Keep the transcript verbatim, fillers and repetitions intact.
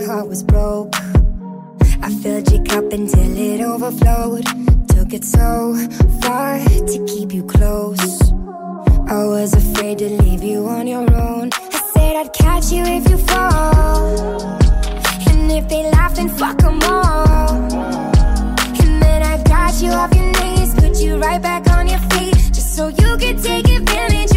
heart was broke. I filled your cup until it overflowed. Took it so far to keep you close. I was afraid to leave you on your own. I said I'd catch you if you fall, and if they laugh then fuck them all. And then I got you off your knees, put you right back on your feet, just so you could take advantage